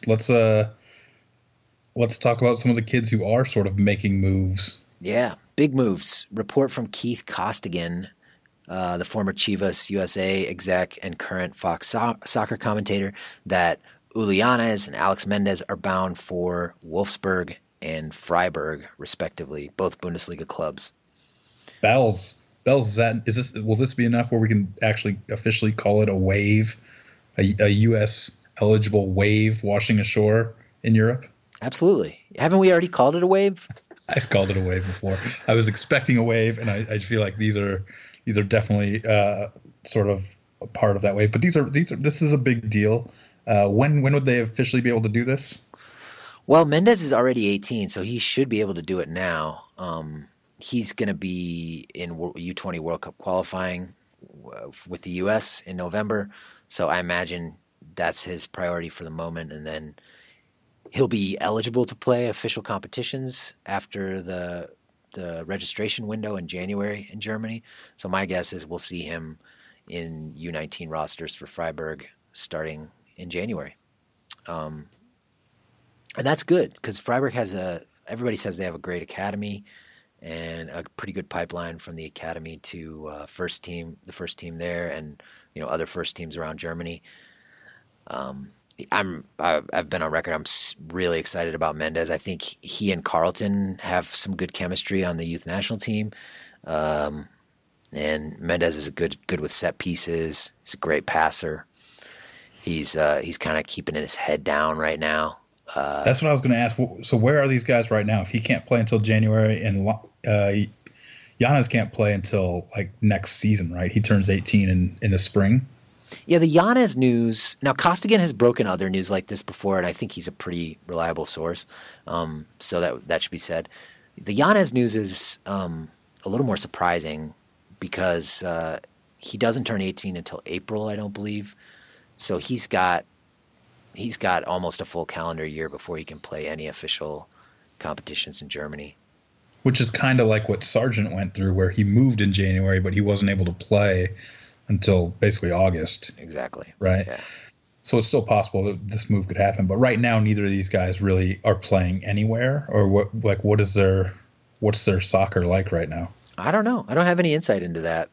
talk about some of the kids who are sort of making moves. Yeah, big moves. Report from Keith Costigan, the former Chivas USA exec and current Fox soccer commentator, that Ulianes and Alex Mendez are bound for Wolfsburg and Freiburg, respectively, both Bundesliga clubs. Bells, will this be enough where we can actually officially call it a wave, a U.S. eligible wave washing ashore in Europe? Absolutely. Haven't we already called it a wave? I've called it a wave before. I was expecting a wave, and I feel like these are definitely sort of a part of that wave. But this is a big deal. When would they officially be able to do this? Well, Mendez is already 18, so he should be able to do it now. He's going to be in U20 World Cup qualifying with the U.S. in November, so I imagine that's his priority for the moment, and then he'll be eligible to play official competitions after the registration window in January in Germany. So my guess is we'll see him in U19 rosters for Freiburg starting in January. And that's good because Freiburg everybody says they have a great academy and a pretty good pipeline from the academy to the first team there, and other first teams around Germany. I've been on record. I'm really excited about Mendez. I think he and Carlton have some good chemistry on the youth national team. And Mendez is good with set pieces. He's a great passer. He's kind of keeping his head down right now. That's what I was going to ask. So where are these guys right now? If he can't play until January and Yanez can't play until like next season, right? He turns 18 in the spring. Yeah, the Yanez news. Now, Costigan has broken other news like this before, and I think he's a pretty reliable source. So that should be said. The Yanez news is a little more surprising because he doesn't turn 18 until April, I don't believe. So he's got almost a full calendar year before he can play any official competitions in Germany. Which is kind of like what Sargent went through, where he moved in January, but he wasn't able to play until basically August. Exactly. Right. Yeah. So it's still possible that this move could happen. But right now, neither of these guys really are playing anywhere. Or what's their soccer like right now? I don't know. I don't have any insight into that.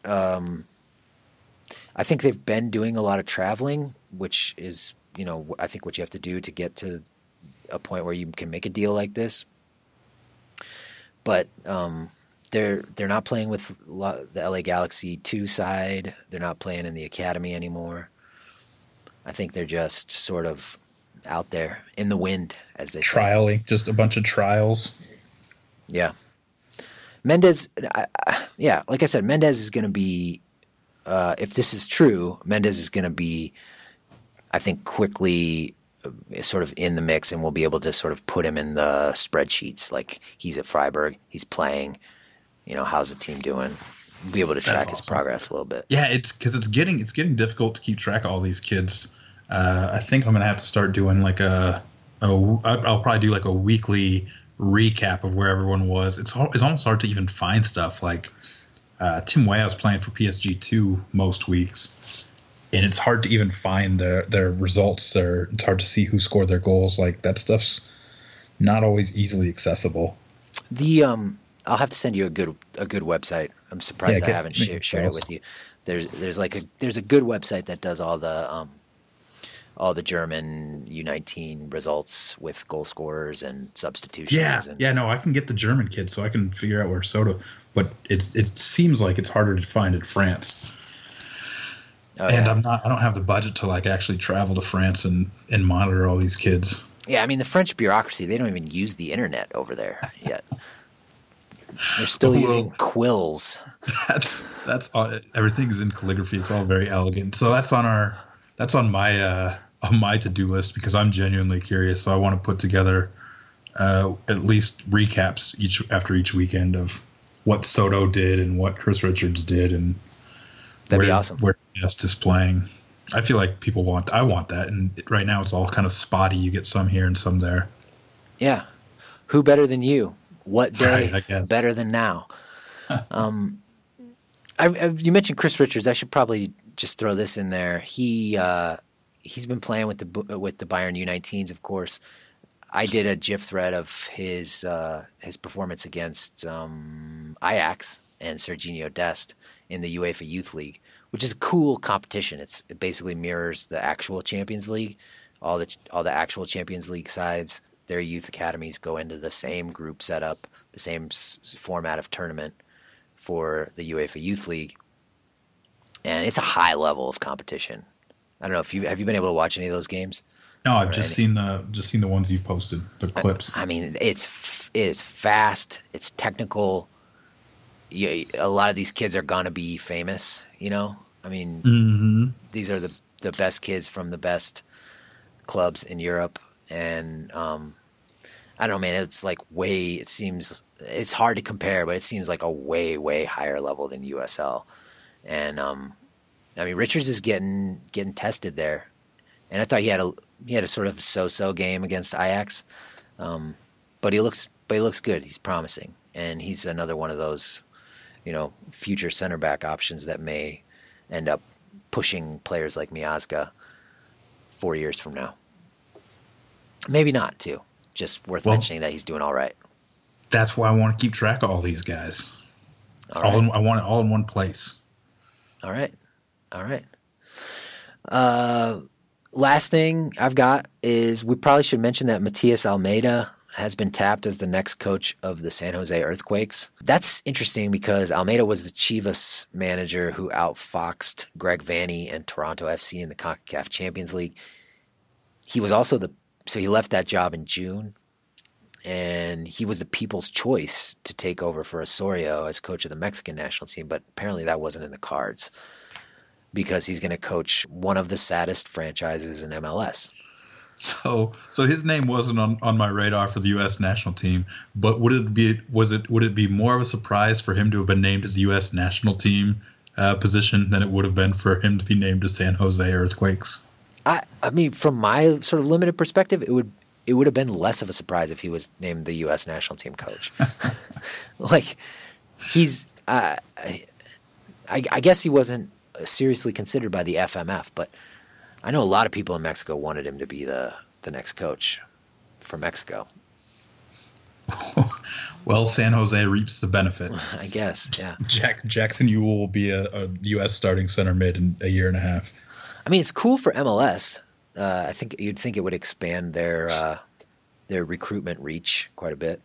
I think they've been doing a lot of traveling, which is, I think what you have to do to get to a point where you can make a deal like this. But they're not playing with the LA Galaxy 2 side. They're not playing in the academy anymore. I think they're just sort of out there in the wind, as they say. Trialing, just a bunch of trials. Yeah. Mendez, like I said, Mendez is going to be, if this is true, Mendez is going to be, I think, quickly sort of in the mix, and we'll be able to sort of put him in the spreadsheets. Like, he's at Freiburg, he's playing, how's the team doing? We'll be able to track his progress a little bit. Yeah, it's getting difficult to keep track of all these kids. I think I'm going to have to start doing like I'll probably do like a weekly recap of where everyone was. It's almost hard to even find stuff. Like Tim Weah's playing for PSG2 most weeks, and it's hard to even find their results. It's hard to see who scored their goals. Like, that stuff's not always easily accessible. I'll have to send you a good website. I'm surprised I haven't shared it with you. There's a good website that does all the German U19 results with goal scorers and substitutions. No, I can get the German kids, so I can figure out where Soto. But it seems like it's harder to find in France. I don't have the budget to like actually travel to France and monitor all these kids. Yeah, I mean, the French bureaucracy, they don't even use the internet over there yet. They're still using quills. That's all, everything is in calligraphy. It's all very elegant. So that's on my to-do list because I'm genuinely curious. So I want to put together at least recaps after each weekend of what Soto did and what Chris Richards did, and that'd be awesome. Where Guest is playing. I feel like I want that, and right now it's all kind of spotty. You get some here and some there. Yeah. Who better than you? What day right, better than now? You mentioned Chris Richards. I should probably just throw this in there. He's been playing with the Bayern U19s, of course. I did a GIF thread of his performance against Ajax and Serginho Dest in the UEFA Youth League, which is a cool competition. It basically mirrors the actual Champions League. All the actual Champions League sides, their youth academies go into the same group setup, the same format of tournament for the UEFA Youth League, and it's a high level of competition. I don't know if have you been able to watch any of those games? No, I've just seen the ones you've posted, the clips. I mean, it's fast, it's technical. A lot of these kids are gonna be famous, you know. I mean, These are the best kids from the best clubs in Europe, and I don't know, man. It's like it seems it's hard to compare, but it seems like a way higher level than USL. And I mean, Richards is getting tested there, and I thought he had a sort of so-so game against Ajax, but he looks good. He's promising, and he's another one of those, you know, future center back options that may end up pushing players like Miazga 4 years from now. Maybe not, too. Just worth mentioning that he's doing all right. That's why I want to keep track of all these guys. All right. I want it all in one place. All right. Last thing I've got is we probably should mention that Matias Almeida has been tapped as the next coach of the San Jose Earthquakes. That's interesting because Almeida was the Chivas manager who outfoxed Greg Vanney and Toronto FC in the CONCACAF Champions League. He was also so he left that job in June, and he was the people's choice to take over for Osorio as coach of the Mexican national team, but apparently that wasn't in the cards because he's going to coach one of the saddest franchises in MLS. So his name wasn't on my radar for the U.S. national team, but would it be more of a surprise for him to have been named to the U.S. national team position than it would have been for him to be named to San Jose Earthquakes? I mean, from my sort of limited perspective, it would have been less of a surprise if he was named the U.S. national team coach. Like, he's I guess he wasn't seriously considered by the FMF, but I know a lot of people in Mexico wanted him to be the next coach for Mexico. Well, San Jose reaps the benefit. I guess, yeah. Jackson Ewell will be a U.S. starting center mid in a year and a half. I mean, it's cool for MLS. I think you'd think it would expand their recruitment reach quite a bit.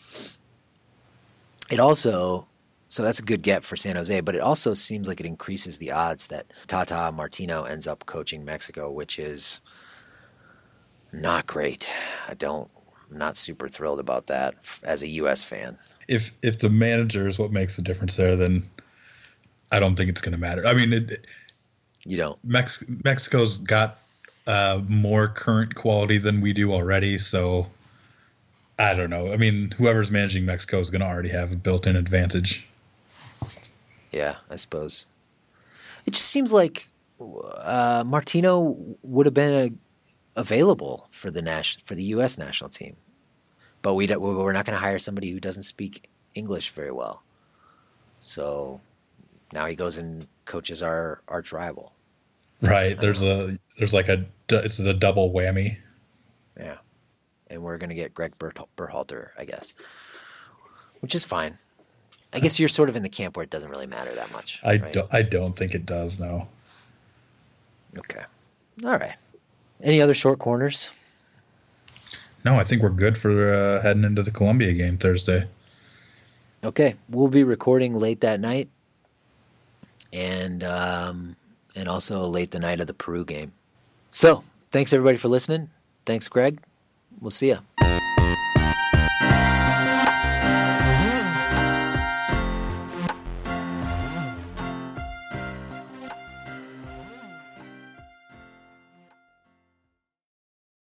It also, so that's a good get for San Jose, but it also seems like it increases the odds that Tata Martino ends up coaching Mexico, which is not great. I'm not super thrilled about that as a U.S. fan. If the manager is what makes the difference there, then I don't think it's going to matter. I mean, you don't. Mexico's got more current quality than we do already, so I don't know. I mean, whoever's managing Mexico is going to already have a built-in advantage. Yeah, I suppose. It just seems like Martino would have been available for the U.S. national team, but we're not going to hire somebody who doesn't speak English very well. So now he goes and coaches our arch rival. Right. It's a double whammy. Yeah. And we're going to get Greg Berhalter, I guess, which is fine. I guess you're sort of in the camp where it doesn't really matter that much. I don't think it does, no. Okay. All right. Any other short corners? No, I think we're good for heading into the Columbia game Thursday. Okay. We'll be recording late that night and also late the night of the Peru game. So, thanks everybody for listening. Thanks, Greg. We'll see ya.